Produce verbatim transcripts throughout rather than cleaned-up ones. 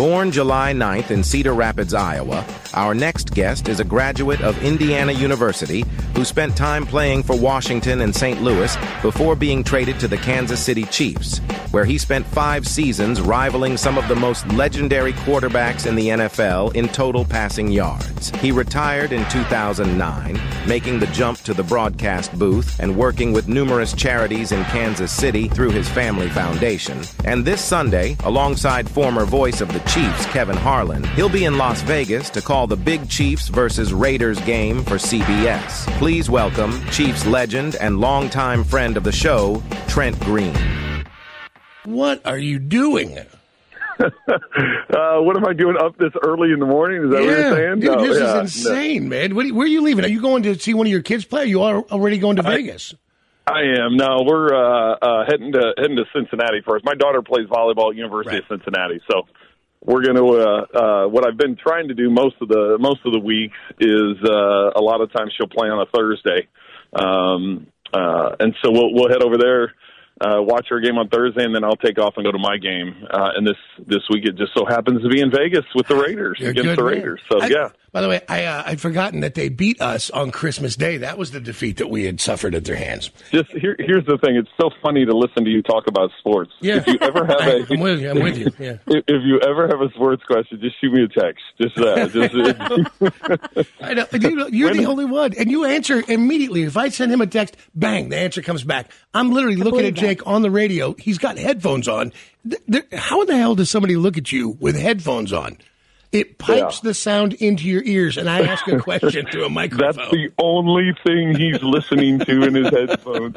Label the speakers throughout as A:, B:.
A: Born July ninth in Cedar Rapids, Iowa, our next guest is a graduate of Indiana University who spent time playing for Washington and Saint Louis before being traded to the Kansas City Chiefs, where he spent five seasons rivaling some of the most legendary quarterbacks in the N F L in total passing yards. He retired in two thousand nine, making the jump to the broadcast booth and working with numerous charities in Kansas City through his family foundation. And this Sunday, alongside former voice of the Chiefs, Kevin Harlan, he'll be in Las Vegas to call the big Chiefs versus Raiders game for C B S. Please welcome Chiefs legend and longtime friend of the show, Trent Green.
B: What are you doing?
C: uh, what am I doing up this early in the morning? Is that
B: yeah.
C: what you're saying?
B: Dude,
C: no,
B: this
C: yeah,
B: is insane, no. man. What, where are you leaving? Are you going to see one of your kids play? Or are you already going to
C: I,
B: Vegas?
C: I am. No, we're uh, uh, heading to heading to Cincinnati first. My daughter plays volleyball at University right. of Cincinnati, so we're going to. Uh, uh, what I've been trying to do most of the most of the weeks is uh, a lot of times she'll play on a Thursday, um, uh, and so we'll we'll head over there. Uh, watch her game on Thursday, and then I'll take off and go to my game. Uh, and this this week it just so happens to be in Vegas with the Raiders
B: You're
C: against the Raiders.
B: Man.
C: So
B: I,
C: yeah.
B: By the way, I uh, I'd forgotten that they beat us on Christmas Day. That was the defeat that we had suffered at their hands.
C: Just here, here's the thing: it's so funny to listen to you talk about sports.
B: Yeah.
C: If you ever have
B: I,
C: a,
B: I'm with you. I'm with you. Yeah.
C: If, if you ever have a sports question, just shoot me a text. Just that. Just,
B: I know. Dude, you're the only one, and you answer immediately. If I send him a text, bang, the answer comes back. I'm literally looking at Jake on the radio. He's got headphones on. How in the hell does somebody look at you with headphones on? It pipes yeah. the sound into your ears, and I ask a question through a microphone.
C: That's the only thing he's listening to in his headphones.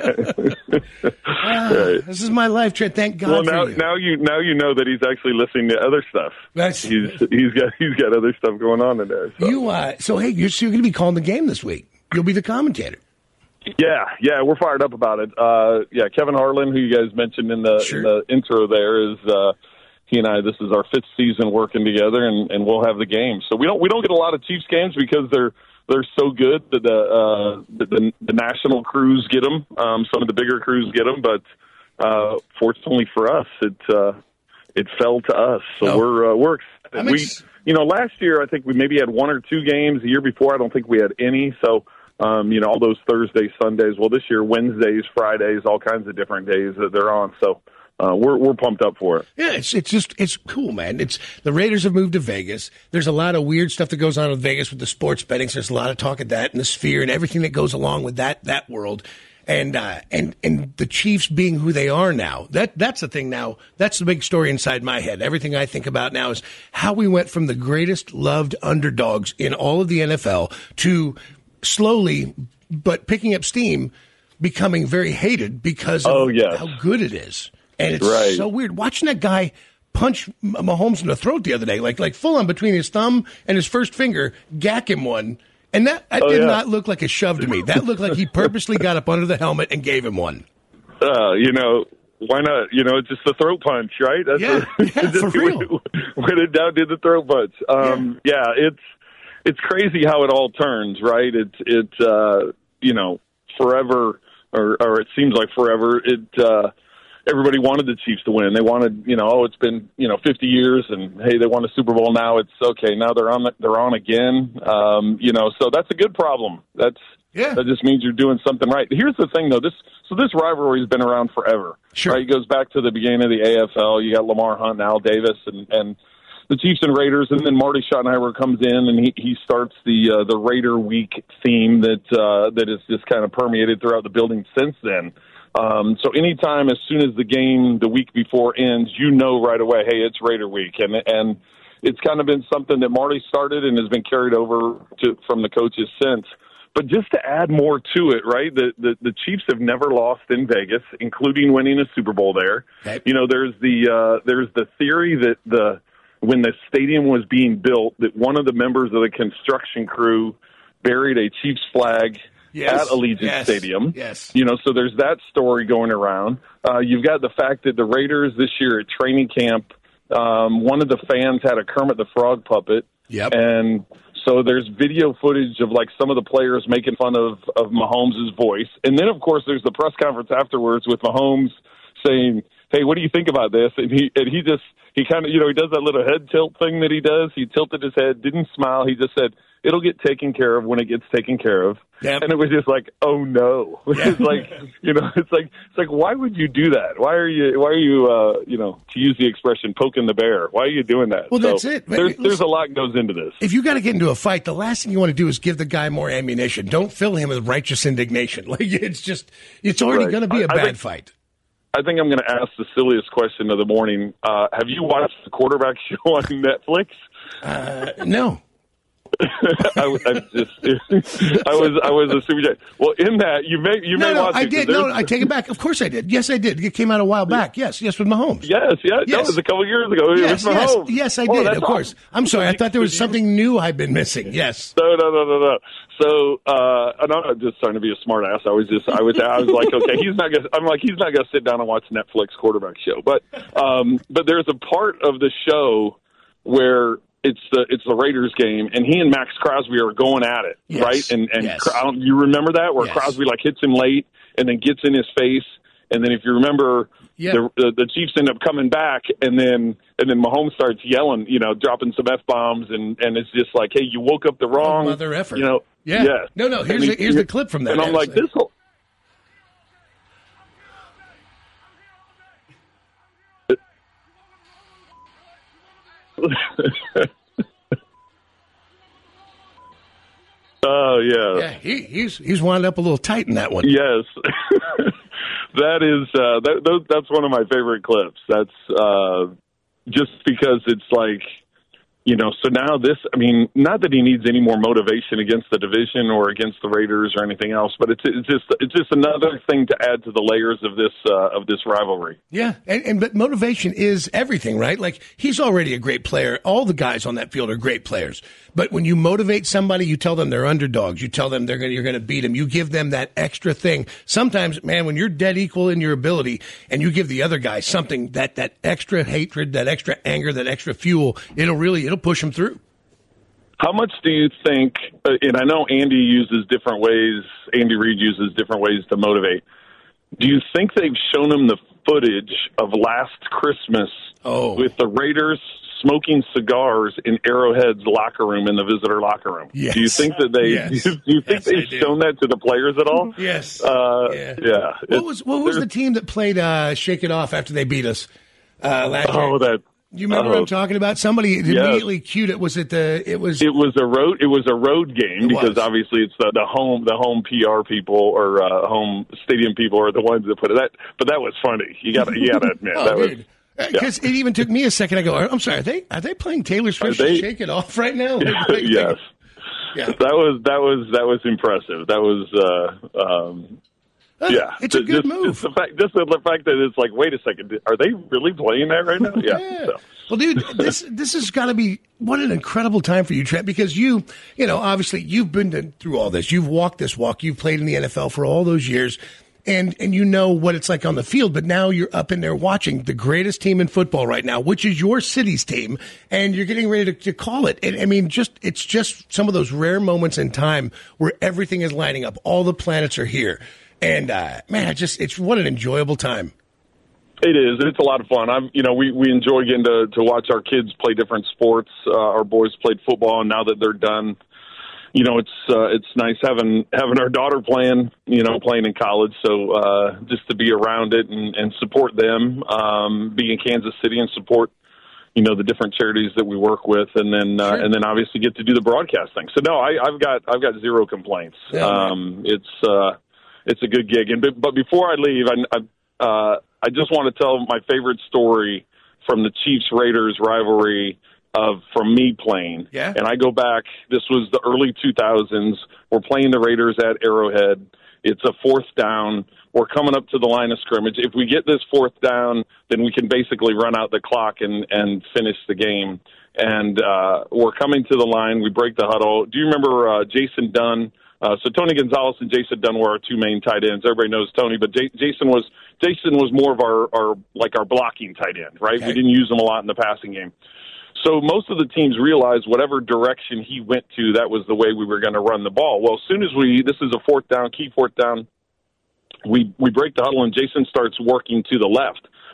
B: ah, right. This is my life, Trent. Thank God
C: well, now,
B: for you.
C: Now you now you know that he's actually listening to other stuff.
B: That's,
C: he's he's got he's got other stuff going on in there. So,
B: you, uh, so hey, you're, so you're going to be calling the game this week. You'll be the commentator.
C: Yeah, yeah, we're fired up about it. Uh, yeah, Kevin Harlan, who you guys mentioned in the,
B: sure.
C: in the intro there, is uh, he and I. This is our fifth season working together, and, and we'll have the game. So we don't we don't get a lot of Chiefs games because they're they're so good that the uh, the, the, the national crews get them. Um, some of the bigger crews get them, but uh, fortunately for us, it uh, it fell to us. So no. we're uh, we're excited. We you know last year I think we maybe had one or two games. The year before I don't think we had any. So. Um, you know, all those Thursdays, Sundays. Well, this year, Wednesdays, Fridays, all kinds of different days that they're on. So uh, we're we're pumped up for it.
B: Yeah, it's it's just it's cool, man. It's the Raiders have moved to Vegas. There's a lot of weird stuff that goes on in Vegas with the sports betting. So there's a lot of talk of that and the Sphere and everything that goes along with that that world. And uh, and and the Chiefs being who they are now, that that's the thing now. That's the big story inside my head. Everything I think about now is how we went from the greatest loved underdogs in all of the N F L to slowly, but picking up steam, becoming very hated because of
C: oh, yes.
B: how good it is. And it's
C: right.
B: so weird. Watching that guy punch Mahomes in the throat the other day, like like full on between his thumb and his first finger, gack him one. And that, that
C: oh,
B: did
C: yeah.
B: not look like a shove to me. That looked like he purposely got up under the helmet and gave him one.
C: Uh, you know, why not? You know, it's just the throat punch, right? That's
B: yeah,
C: a,
B: yeah for real.
C: When it down, did the throat punch. Um, yeah. yeah, it's it's crazy how it all turns, right? It's it, uh, you know, forever, or or it seems like forever. It uh, everybody wanted the Chiefs to win. They wanted, you know, oh, it's been you know fifty years, and hey, they won a Super Bowl. Now it's okay. Now they're on. They're on again. Um, you know, so that's a good problem. That's
B: yeah.
C: That just means you're doing something right. Here's the thing, though. This so this rivalry's been around forever.
B: Sure,
C: right? It goes back to the beginning of the A F L. You got Lamar Hunt and Al Davis, and and the Chiefs and Raiders, and then Marty Schottenheimer comes in and he, he starts the uh, the Raider Week theme that uh, that has just kind of permeated throughout the building since then. Um, so anytime, as soon as the game the week before ends, you know right away, hey, it's Raider Week, and and it's kind of been something that Marty started and has been carried over to, from the coaches since. But just to add more to it, right, the, the, the Chiefs have never lost in Vegas, including winning a Super Bowl there. Okay. You know, there's the uh, there's the theory that the when the stadium was being built, that one of the members of the construction crew buried a Chiefs flag yes. at Allegiant
B: yes.
C: Stadium.
B: Yes.
C: You know, so there's that story going around. Uh, you've got the fact that the Raiders this year at training camp, um, one of the fans had a Kermit the Frog puppet.
B: Yep.
C: And so there's video footage of, like, some of the players making fun of, of Mahomes' voice. And then, of course, there's the press conference afterwards with Mahomes saying, hey, what do you think about this? And he and he just he kind of you know he does that little head tilt thing that he does. He tilted his head, didn't smile. He just said, "It'll get taken care of when it gets taken care of."
B: Yep.
C: And it was just like, oh no,
B: Yeah.
C: it's like you know, it's like it's like why would you do that? Why are you why are you uh, you know to use the expression poking the bear? Why are you doing that?
B: Well,
C: so
B: that's it.
C: There's
B: Listen,
C: there's a lot goes into this.
B: If you got to get into a fight, the last thing you want to do is give the guy more ammunition. Don't fill him with righteous indignation. Like it's just it's already
C: Right.
B: going to be a
C: I- I
B: bad
C: think-
B: fight.
C: I think I'm going to ask the silliest question of the morning. Uh, have you watched the quarterback show on Netflix?
B: Uh, no.
C: I, was- I just, I was, I was a super jet. Well, in that you may, you
B: No,
C: may
B: no,
C: watch.
B: I
C: it 'cause
B: did. No,
C: there's-
B: I take it back. Of course I did. Yes, I did. It came out a while back. Yes, yes, with Mahomes.
C: Yes, yeah, no,
B: Yes.
C: it was a couple years ago. It
B: Yes,
C: was
B: yes,
C: Mahomes.
B: yes, I
C: Oh,
B: did.
C: that's
B: Of course.
C: awesome.
B: I'm sorry. I
C: Did
B: thought there
C: you-
B: was something new I'd been missing. Yes.
C: No, no, no, no, no. So, uh, I'm not just trying to be a smart ass. I was just, I was, I was like, okay, he's not gonna, I'm like, he's not gonna sit down and watch Netflix quarterback show. But, um, but there's a part of the show where it's the, it's the Raiders game and he and Max Crosby are going at it,
B: Yes.
C: right? And, and
B: Yes.
C: I don't, you remember that where
B: Yes.
C: Crosby like hits him late and then gets in his face. And then if you remember,
B: Yeah.
C: the, the the Chiefs end up coming back, and then and then Mahomes starts yelling, you know, dropping some f bombs, and, and it's just like, hey, you woke up the wrong
B: Mother effer.
C: you know,
B: Yeah.
C: yes.
B: No, no. Here's
C: And
B: the,
C: he-
B: here's the clip from that.
C: and I'm
B: Yes.
C: like, this whole. Oh yeah.
B: Yeah, he, he's he's wound up a little tight in that one.
C: Yes, that is uh, that, those, that's one of my favorite clips. That's uh, just because it's like, you know. So now this, I mean, not that he needs any more motivation against the division or against the Raiders or anything else, but it's it's just it's just another thing to add to the layers of this uh, of this rivalry.
B: Yeah, and, and but motivation is everything, right? Like he's already a great player. All the guys on that field are great players. But when you motivate somebody, you tell them they're underdogs. You tell them they're gonna, you're going to beat them. You give them that extra thing. Sometimes, man, when you're dead equal in your ability, and you give the other guy something that that extra hatred, that extra anger, that extra fuel, it'll really it'll push them through.
C: How much do you think, uh, and I know Andy uses different ways, Andy Reid uses different ways to motivate. Do you think they've shown him the footage of last Christmas
B: Oh.
C: with the Raiders smoking cigars in Arrowhead's locker room in the visitor locker room?
B: Yes.
C: Do you think that they,
B: Yes.
C: do you think
B: Yes, I
C: they've
B: do.
C: shown that to the players at all?
B: Yes.
C: Uh,
B: Yeah.
C: yeah.
B: What was what was the
C: There's-
B: team that played uh, Shake It Off after they beat us uh, last year?
C: Oh, that.
B: You remember what
C: oh.
B: I'm talking about? Somebody immediately cued it. Was it the? It was.
C: It was a road. It was a road game
B: It
C: because
B: was.
C: obviously it's the, the home the home P R people or uh, home stadium people are the ones that put it. That, but that was funny. You got to you got to admit
B: Oh,
C: that was.
B: dude. Because it even took me a second. I go, I'm sorry. Are they are they playing Taylor Swift's
C: they-
B: "Shake It Off" right now? Like, like-
C: Yes,
B: Yeah.
C: that was that was that was impressive. That was. Uh, um,
B: Uh,
C: yeah,
B: it's a good
C: just,
B: move.
C: Just the fact, just the fact that it's like, wait a second, are they really playing that right now? Yeah.
B: Yeah.
C: So.
B: Well, dude, this this has got to be what an incredible time for you, Trent, because you, you know, obviously you've been to, through all this. You've walked this walk. You've played in the N F L for all those years, and and you know what it's like on the field. But now you're up in there watching the greatest team in football right now, which is your city's team, and you're getting ready to, to call it. And I mean, just it's just some of those rare moments in time where everything is lining up. All the planets are here. And uh, man, it just it's what an enjoyable time.
C: It is. It's a lot of fun. I'm, you know, we, we enjoy getting to, to watch our kids play different sports. Uh, our boys played football, and now that they're done, you know, it's uh, it's nice having having our daughter playing, you know, playing in college. So uh, just to be around it and, and support them, um, be in Kansas City and support, you know, the different charities that we work with, and then uh,
B: Sure.
C: and then obviously get to do the broadcasting. So no, I, I've got I've got zero complaints.
B: Yeah, man.
C: um, it's uh, it's a good gig. And but, but before I leave, I. I uh, I just want to tell my favorite story from the Chiefs-Raiders rivalry of from me playing.
B: Yeah.
C: And I go back, this was the early two thousands. We're playing the Raiders at Arrowhead. It's a fourth down. We're coming up to the line of scrimmage. If we get this fourth down, then we can basically run out the clock and, and finish the game. And uh, we're coming to the line. We break the huddle. Do you remember uh, Jason Dunn? Uh, so Tony Gonzalez and Jason Dunn were our two main tight ends. Everybody knows Tony, but J- Jason was Jason was more of our, our like our blocking tight end, right?
B: Okay.
C: We didn't use him a lot in the passing game. So most of the teams realized whatever direction he went to, that was the way we were going to run the ball. Well, as soon as we, this is a fourth down, key fourth down, we we break the huddle and Jason starts working to the left.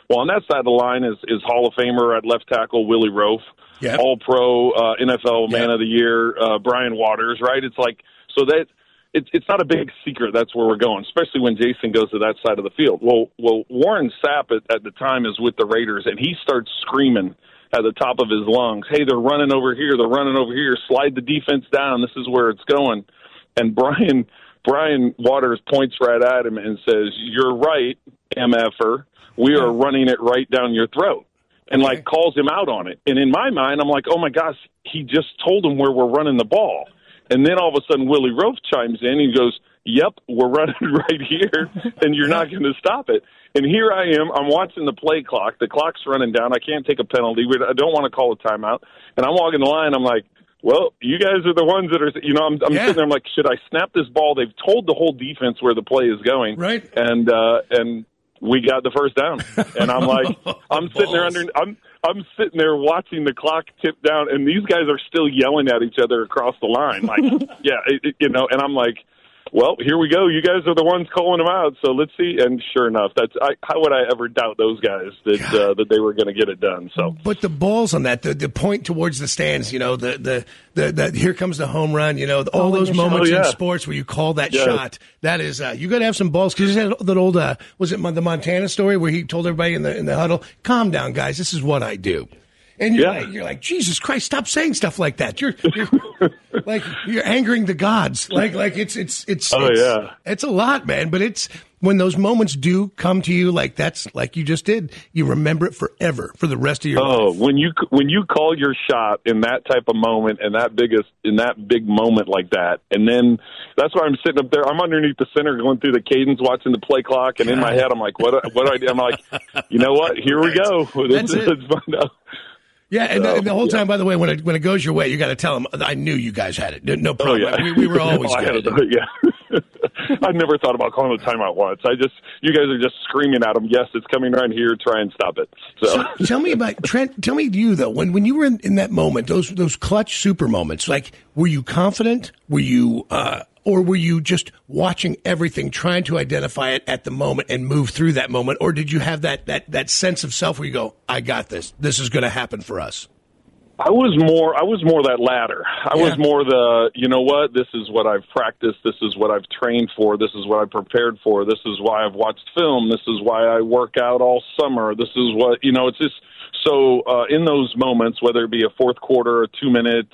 C: Well, on that side of the line is, is Hall of Famer at left tackle Willie Roaf,
B: yep.
C: All-Pro uh, N F L Man
B: yep.
C: of the Year uh, Brian Waters, right? It's like, so that it's it's not a big secret that's where we're going, especially when Jason goes to that side of the field. Well, well, Warren Sapp at, at the time is with the Raiders, and he starts screaming at the top of his lungs, hey, they're running over here, they're running over here, slide the defense down, this is where it's going. And Brian Brian Waters points right at him and says, you're right, M F-er, we are running it right down your throat. And, like, calls him out on it. And in my mind, I'm like, oh, my gosh, he just told him where we're running the ball. And then all of a sudden Willie Roaf chimes in and he goes, yep, we're running right here, and you're not going to stop it. And here I am. I'm watching the play clock. The clock's running down. I can't take a penalty. I don't want to call a timeout. And I'm walking the line. I'm like, well, you guys are the ones that are, you know, I'm, I'm yeah. sitting there. I'm like, should I snap this ball? They've told the whole defense where the play is going.
B: Right.
C: And, uh, and we got the first down. And I'm like, I'm sitting there under, I'm, I'm sitting there watching the clock tip down, and these guys are still yelling at each other across the line. Like, yeah, it, it, you know, and I'm like, well, here we go. You guys are the ones calling them out, so let's see. And sure enough, that's I, how would I ever doubt those guys that uh, that they were going to get it done? So,
B: but the balls on that, the, the point towards the stands, you know, the the the, the here comes the home run, you know, all oh, those moments oh, yeah. in sports where you call that yeah. shot. That is, uh, you got to have some balls, because that, that old uh, was it the Montana story where he told everybody in the in the huddle, "Calm down, guys. This is what I do." And you're, yeah. like, you're like, Jesus Christ, stop saying stuff like that. You're, you're like, you're angering the gods. Like, like it's, it's, it's,
C: oh,
B: it's,
C: yeah.
B: it's a lot, man. But it's when those moments do come to you, like that's like you just did, you remember it forever for the rest of your
C: oh,
B: life.
C: Oh, when you, when you call your shot in that type of moment and that biggest, in that big moment like that. And then that's why I'm sitting up there. I'm underneath the center going through the cadence, watching the play clock. And in my head, I'm like, what, what do I do? I'm like, you know what? Here we go.
B: That's
C: Let's,
B: it.
C: let's find out.
B: Yeah, and,
C: so,
B: the, and the whole
C: yeah.
B: time, by the way, when it when it goes your way, you got to tell them, I knew you guys had it. No, no problem.
C: Oh, yeah.
B: we, we were always
C: oh,
B: good.
C: I yeah. I never thought about calling a timeout once. I just, you guys are just screaming at them. Yes, it's coming right here. Try and stop it. So,
B: so tell me about Trent. Tell me you though, when when you were in, in that moment, those those clutch super moments, like were you confident? Were you? Uh, Or were you just watching everything, trying to identify it at the moment and move through that moment? Or did you have that that, that sense of self where you go, I got this. This is going to happen for us?
C: I was more I was more that latter. I
B: yeah.
C: was more the, you know what, this is what I've practiced. This is what I've trained for. This is what I prepared for. This is why I've watched film. This is why I work out all summer. This is what, you know, it's just so uh, in those moments, whether it be a fourth quarter, a two minute,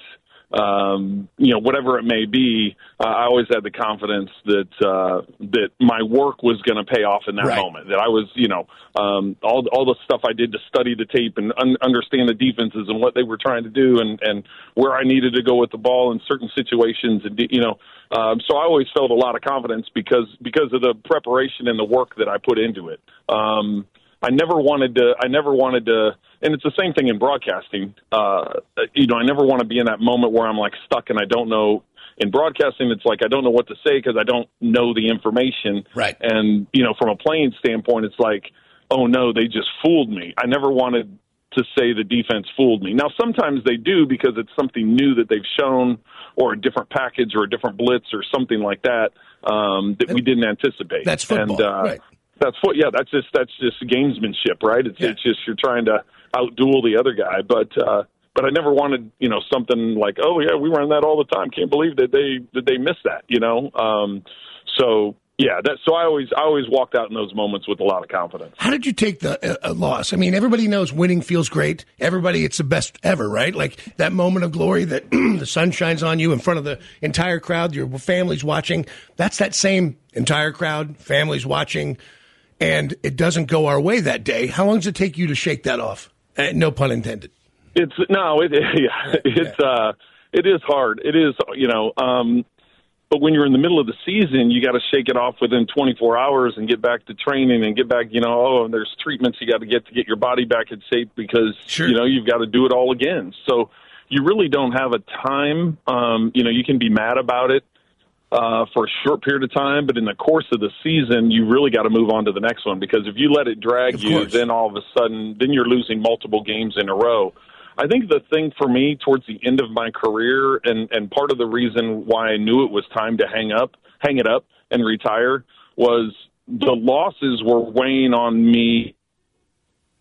C: Um, you know, whatever it may be, uh, I always had the confidence that uh, that my work was going to pay off in that
B: right.
C: moment. That I was, you know, um, all all the stuff I did to study the tape and un- understand the defenses and what they were trying to do, and, and where I needed to go with the ball in certain situations, and you know, um, so I always felt a lot of confidence because because of the preparation and the work that I put into it. Um, I never wanted to. I never wanted to. And it's the same thing in broadcasting. Uh, you know, I never want to be in that moment where I'm like stuck and I don't know. In broadcasting, it's like I don't know what to say because I don't know the information.
B: Right.
C: And, you know, from a playing standpoint, it's like, oh, no, they just fooled me. I never wanted to say the defense fooled me. Now, sometimes they do because it's something new that they've shown or a different package or a different blitz or something like that um, that we didn't anticipate.
B: That's football,
C: and, uh,
B: right.
C: That's what, yeah. That's just that's just gamesmanship, right? It's, yeah. it's just you're trying to outduel the other guy. But uh, but I never wanted, you know, something like, oh yeah, we run that all the time. Can't believe that they that they missed that, you know. Um, so yeah, that so I always I always walked out in those moments with a lot of confidence.
B: How did you take the uh, loss? I mean, everybody knows winning feels great. Everybody, it's the best ever, right? Like that moment of glory that the sun shines on you in front of the entire crowd, your family's watching. That's that same entire crowd, families watching. And it doesn't go our way that day. How long does it take you to shake that off? Uh, no pun intended.
C: It's no, it, yeah, it's yeah. uh, it is hard. It is, you know, um, but when you're in the middle of the season, you got to shake it off within twenty-four hours and get back to training and get back. You know, oh, and there's treatments you got to get to get your body back in shape because
B: sure.
C: you know you've got to do it all again. So you really don't have a time. Um, you know, you can be mad about it. Uh, for a short period of time, but in the course of the season, you really got to move on to the next one because if you let it drag
B: of
C: you,
B: course.
C: then all of a sudden, then you're losing multiple games in a row. I think the thing for me towards the end of my career, and, and part of the reason why I knew it was time to hang up, hang it up and retire, was the losses were weighing on me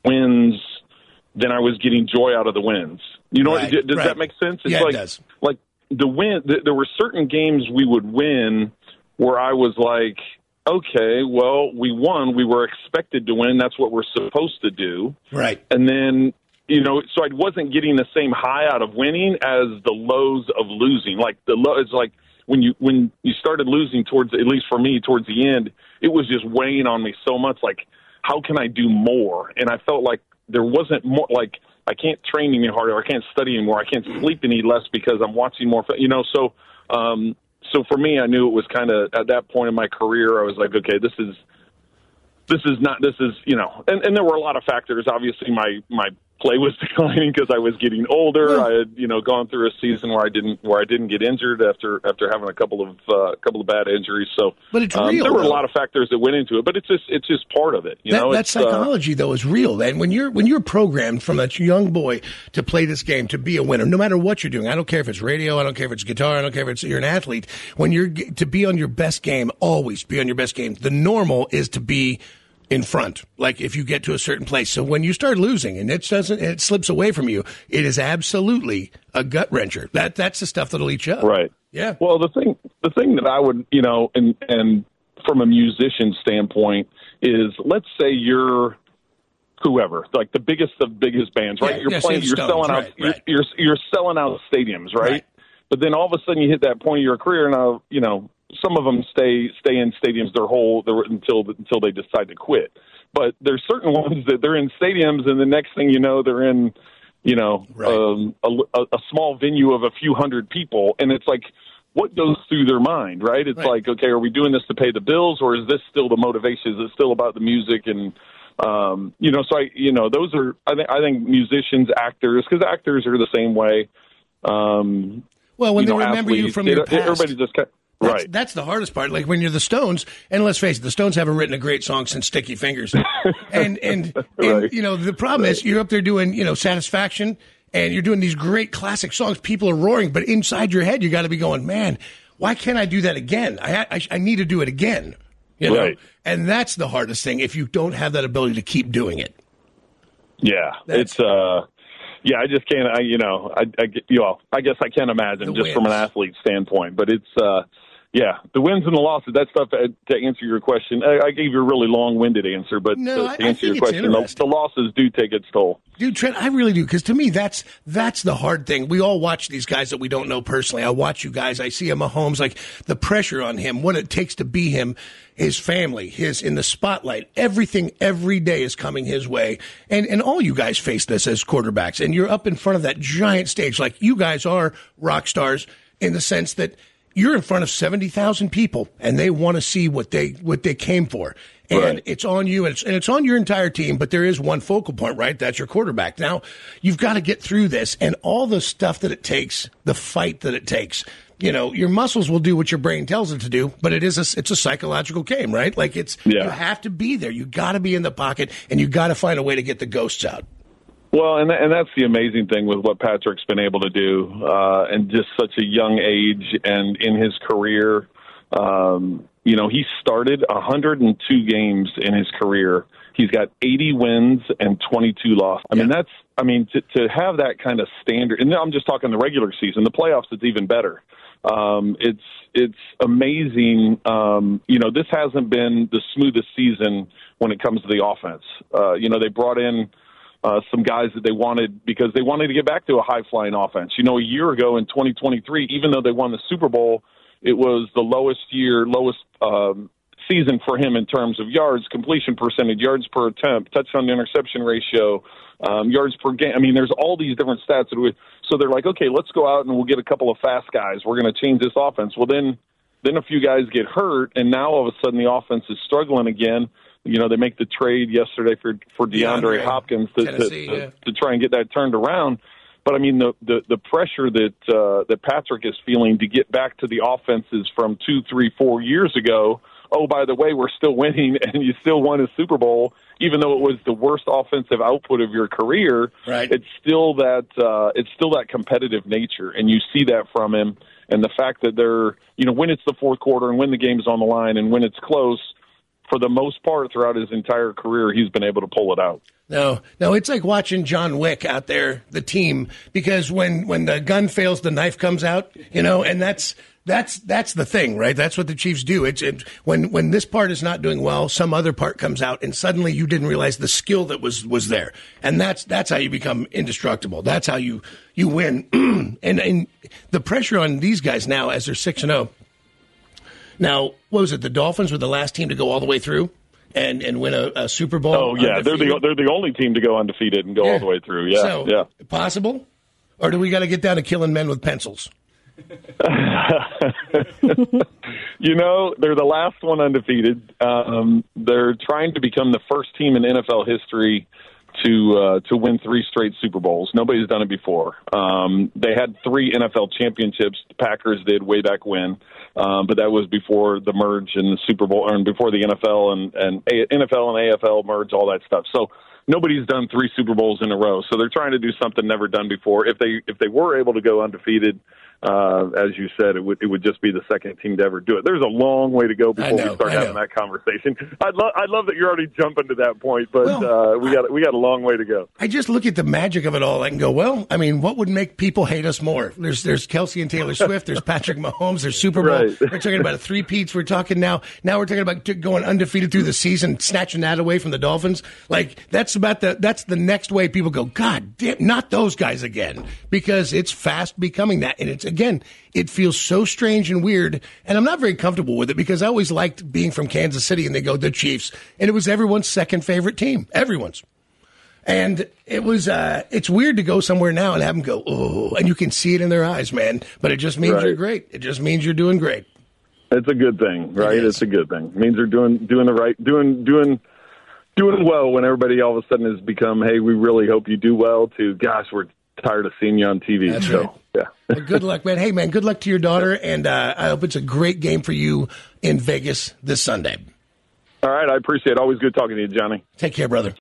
C: wins, then I was getting joy out of the wins. You know,
B: right,
C: does
B: right.
C: that make sense? It's
B: yeah,
C: like,
B: it does.
C: Like the win, th- there were certain games we would win where I was like, okay, well, we won. We were expected to win. That's what we're supposed to do.
B: Right.
C: And then, you know, so I wasn't getting the same high out of winning as the lows of losing. Like the low, it's like when you when you started losing towards, at least for me, towards the end, it was just weighing on me so much. Like, how can I do more? And I felt like there wasn't more. Like, I can't train any harder. I can't study anymore. I can't sleep any less because I'm watching more. You know, so. Um, So for me, I knew it was kind of at that point in my career, I was like, okay, this is, this is not, this is, you know, and, and there were a lot of factors. Obviously, my, my play was declining because I was getting older.
B: Yeah.
C: I had, you know, gone through a season where I didn't, where I didn't get injured after, after having a couple of, uh, couple of bad injuries. So,
B: but it's
C: um,
B: real,
C: there were
B: though.
C: a lot of factors that went into it, but it's just, it's just part of it. You
B: that,
C: know,
B: that
C: it's,
B: psychology, uh, though, is real. And when you're when you're programmed from a young boy to play this game, to be a winner, no matter what you're doing, I don't care if it's radio, I don't care if it's guitar, I don't care if it's you're an athlete. When you're to be on your best game, always be on your best game. The normal is to be in front, like if you get to a certain place. So when you start losing and it doesn't, it slips away from you, it is absolutely a gut wrencher. That that's the stuff that'll eat you up.
C: Right.
B: Yeah.
C: Well, the thing, the thing that I would, you know, and and from a musician standpoint is, let's say you're whoever, like the biggest of biggest bands, right?
B: Yeah,
C: you're
B: yeah,
C: playing, you're
B: Stones,
C: selling out,
B: right,
C: you're,
B: right.
C: you're you're selling out stadiums, right?
B: Right.
C: But then all of a sudden you hit that point of your career, now you know some of them stay stay in stadiums their whole their, until until they decide to quit. But there's certain ones that they're in stadiums, and the next thing you know, they're in, you know,
B: Right.
C: um, a, a small venue of a few hundred people, and it's like, what goes through their mind, right? It's
B: Right.
C: like, okay, are we doing this to pay the bills, or is this still the motivation? Is it still about the music? And um, you know, so I, you know, those are I think I think musicians, actors, because actors are the same way. Um,
B: Well, when
C: you
B: they
C: know,
B: remember you
C: athletes,
B: from your
C: it-
B: past.
C: everybody just kind
B: That's,
C: right.
B: that's the hardest part. Like when you're the Stones, and let's face it, the Stones haven't written a great song since Sticky Fingers. and and, and
C: Right.
B: you know, the problem
C: Right.
B: is you're up there doing, you know, Satisfaction, and you're doing these great classic songs. People are roaring, but inside your head, you got to be going, man, why can't I do that again? I, I I need to do it again. You know,
C: Right.
B: and that's the hardest thing if you don't have that ability to keep doing it.
C: Yeah,
B: That's-
C: it's uh, yeah. I just can't. I you know, I, I you know, I guess I can't imagine
B: The
C: just from an
B: wins.
C: athlete standpoint. But it's uh, yeah, the wins and the losses. That stuff. uh, To answer your question, I, I gave you a really long-winded answer, but
B: No,
C: to,
B: I-
C: to
B: I
C: answer
B: think
C: your
B: it's
C: question, the,
B: interesting.
C: the losses do take its toll.
B: Dude, Trent, I really do, because to me, that's that's the hard thing. We all watch these guys that we don't know personally. I watch you guys. I see a Mahomes, like the pressure on him, what it takes to be him, his family, his in the spotlight. Everything every day is coming his way. And and all you guys face this as quarterbacks. And you're up in front of that giant stage. Like you guys are rock stars in the sense that you're in front of seventy thousand people and they want to see what they what they came for. And
C: Right.
B: it's on you, and it's, and it's on your entire team, but there is one focal point, right? That's your quarterback. Now, you've got to get through this, and all the stuff that it takes, the fight that it takes. You know, your muscles will do what your brain tells it to do, but it is a, it's a psychological game, right? Like it's,
C: Yeah.
B: you have to be there. You got to be in the pocket, and you got to find a way to get the ghosts out.
C: Well, and and that's the amazing thing with what Patrick's been able to do, uh, and just such a young age, and in his career. Um, you know, he started one hundred two games in his career. He's got eighty wins and twenty-two losses. I mean,
B: Yeah.
C: that's, I mean, to, to have that kind of standard, and I'm just talking the regular season, the playoffs, it's even better. Um, it's, it's amazing. Um, you know, this hasn't been the smoothest season when it comes to the offense. Uh, you know, they brought in, Uh, some guys that they wanted because they wanted to get back to a high-flying offense. You know, a year ago in twenty twenty-three, even though they won the Super Bowl, it was the lowest year, lowest um, season for him in terms of yards, completion percentage, yards per attempt, touchdown to interception ratio, um, yards per game. I mean, there's all these different stats. That we, so they're like, okay, let's go out and we'll get a couple of fast guys. We're going to change this offense. Well, then, then a few guys get hurt, and now all of a sudden the offense is struggling again. You know, they make the trade yesterday for for DeAndre,
B: DeAndre
C: Hopkins to,
B: Tennessee,
C: to,
B: yeah.
C: to try and get that turned around. But I mean, the the, the pressure that uh, that Patrick is feeling to get back to the offenses from two, three, four years ago. Oh, by the way, we're still winning, and you still won a Super Bowl, even though it was the worst offensive output of your career.
B: Right.
C: It's still that uh, it's still that competitive nature, and you see that from him. And the fact that they're, you know, when it's the fourth quarter and when the game's on the line and when it's close. for the most part, throughout his entire career, he's been able to pull it out.
B: No, no, it's like watching John Wick out there, the team, because when, when the gun fails, the knife comes out, you know, and that's that's that's the thing, right? That's what the Chiefs do. It's it, when when this part is not doing well, some other part comes out, and suddenly you didn't realize the skill that was was there, and that's that's how you become indestructible. That's how you you win, and and the pressure on these guys now as they're six and zero. Now, what was it? The Dolphins were the last team to go all the way through and, and win a, a Super Bowl.
C: Oh yeah, they're the they're the only team to go undefeated and go yeah. all the way through. Yeah,
B: so,
C: yeah.
B: Possible, or do we got to get down to killing men with pencils?
C: You know, they're the last one undefeated. Um, they're trying to become the first team in N F L history to uh, to win three straight Super Bowls. Nobody's done it before. Um, they had three N F L championships. The Packers did way back when, um, but that was before the merge and the Super Bowl, and before the N F L and, and a- N F L and A F L merge, all that stuff. So nobody's done three Super Bowls in a row. So they're trying to do something never done before. If they if they were able to go undefeated, Uh, as you said, it would it would just be the second team to ever do it. There's a long way to go before
B: know,
C: we start having that conversation. I'd love I love that you're already jumping to that point, but well, uh, we got we got a long way to go.
B: I just look at the magic of it all and go, well, I mean, what would make people hate us more? There's there's Kelsey and Taylor Swift, there's Patrick Mahomes, there's Super Bowl. Right. We're talking about a three-peats. We're talking now. Now we're talking about going undefeated through the season, snatching that away from the Dolphins. Like that's about the that's the next way people go. God damn, not those guys again, because it's fast becoming that, and it's again. It feels so strange and weird, and I'm not very comfortable with it because I always liked being from Kansas City, and they go, the Chiefs, and it was everyone's second favorite team, everyone's. And it was, uh, it's weird to go somewhere now and have them go, oh, and you can see it in their eyes, man, but it just means right. you're great. It just means you're doing great.
C: It's a good thing, right? It it's a good thing. It means they're doing, doing the right, doing, doing, doing well when everybody all of a sudden has become, hey, we really hope you do well, to, gosh, we're tired of seeing you on T V.
B: That's
C: so,
B: right.
C: yeah.
B: Well, good luck, man. Hey, man, good luck to your daughter, and uh, I hope it's a great game for you in Vegas this Sunday.
C: All right, I appreciate it. Always good talking to you, Johnny.
B: Take care, brother.